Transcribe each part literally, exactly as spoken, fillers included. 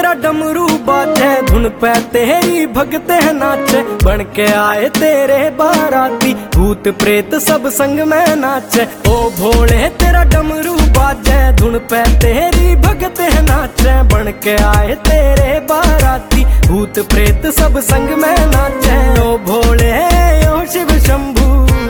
तेरा डमरू बाजे, धुन पे तेरी भगते हैं नाचे। बन के आए तेरे बाराती, भूत प्रेत सब संग में नाचे। ओ भोले तेरा डमरू बाजे, धुन पे तेरी भगते हैं नाचे। बन के आए तेरे बाराती, भूत प्रेत सब संग में नाचे। ओ भोले ओ शिव शंभू,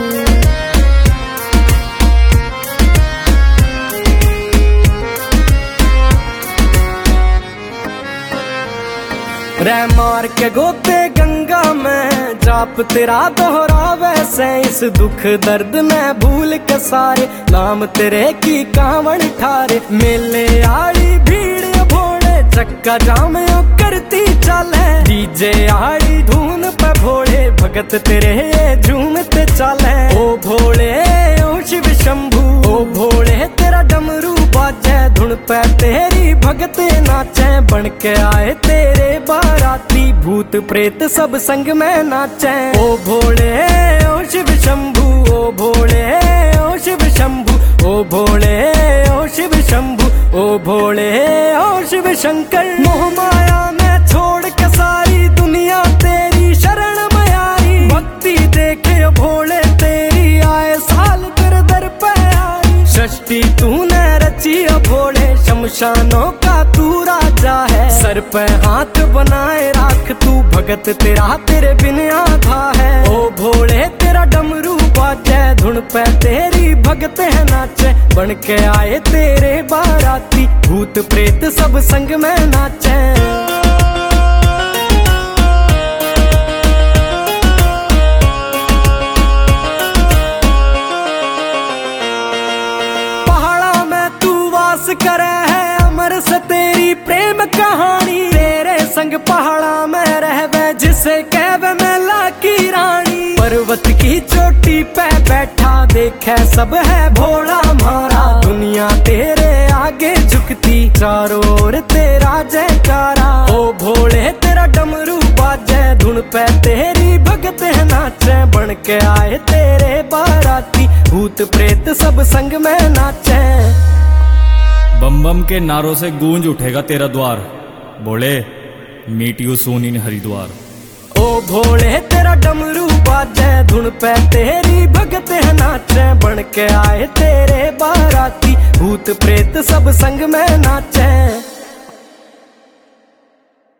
रे मार के गोते गंगा में, जाप तेरा दोहरा वैसे। इस दुख दर्द में भूल के सारे, नाम तेरे की कांवड़ ठारे। मेले आड़ी भीड़ भोले, चक्का जाम यो करती चले। डीजे आड़ी धून पे भोले, भगत तेरे झूमते चले। ओ भोले ओ शिव शंभू, ओ भोले तेरा डमरू बाजे, धुन पे तेरी भगते नाचे। बन के आए तेरे बाराती, भूत प्रेत सब संग में नाचे। ओ भोले ओ शिव शंभू, ओ भोले ओ शिव शंभू, ओ भोले ओ शिव शंभू, ओ भोले ओ शिव शंकर। मोह माया में छोड़ के सारी दुनिया तेरी शरण में आई। भक्ति देखे भोले तेरी, आए साल तेरे दर पे आई। सृष्टि तूने रची भोले, शमशानों का तू राजा है। सर पे हाथ बनाए राख तू, भगत तेरा तेरे बिन आधा है। ओ भोले तेरा डमरू बाजे, धुन पे तेरी भगत है नाचे। बन के आए तेरे बाराती, भूत प्रेत सब संग में नाचे। करे है अमर से तेरी प्रेम कहानी, तेरे संग पहाड़ा में रहवे जिसे कहवे मेला की रानी। पर्वत की चोटी पे बैठा देखे सब है भोला मारा। दुनिया तेरे आगे झुकती, चारों ओर तेरा जयकारा। ओ भोले तेरा डमरू बाजे, धुन पे तेरी भगत है नाचे। बन के आए तेरे बाराती, भूत प्रेत सब संग में नाचे। बम बम के नारों से गूंज उठेगा तेरा द्वार, बोले meet you soon in Haridwar. ओ भोले तेरा डमरू बाजे, धुन पे तेरी भगत है नाचे। बन के आए तेरे बाराती, भूत प्रेत सब संग में नाचे।